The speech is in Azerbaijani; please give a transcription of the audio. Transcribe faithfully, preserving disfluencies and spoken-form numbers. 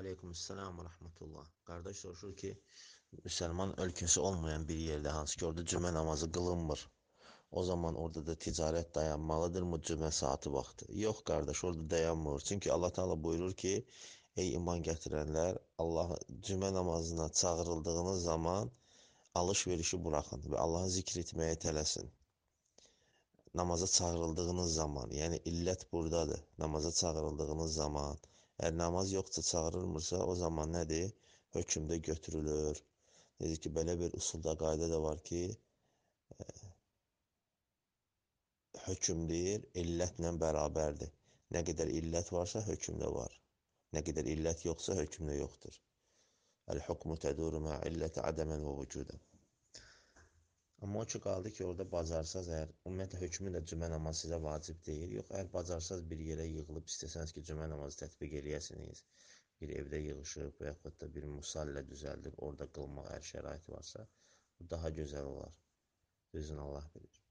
Aleykümselam və rəhmətullah. Qardaş soruşur ki, müsəlman ölkəsi olmayan bir yerdə hansı ki orada cümə namazı qılınmır. O zaman orada da ticarət dayanmalıdırmı cümə saatı vaxtı? Yox qardaş, orada dayanmır. Çünki Allah Teala buyurur ki, ey iman gətirənlər, Allah cümə namazına çağırıldığınız zaman alış-verişi buraxın və Allahı zikr etməyə tələsin. Namaza çağırıldığınız zaman, yəni illət buradadır. Namaza çağırıldığınız zaman, əgər namaz yoxsa çağırılmırsa, o zaman nədir? Hökm də götürülür. Dedi ki, belə bir usulda qayda da var ki, hökm deyir, illətlə bərabərdir. Nə qədər illət varsa, hökm də var. Nə qədər illət yoxsa, hökm də yoxdur. Əl-hukmu təduru mə illəti ədəmən və vücudən. Amma o ki, qaldı ki, orada bacarsaz, əgər ümumiyyətlə hökmü də cümə namazı sizə vacib deyil. Yox, əgər bacarsaz bir yerə yığılıb istəsəniz ki, cümə namazı tətbiq eləyəsiniz, bir evdə yığışıb və yaxud da bir musallə düzəldib orada qılmaq əgər şəraiti varsa, bu daha gözəl olar. Düzün Allah bilir.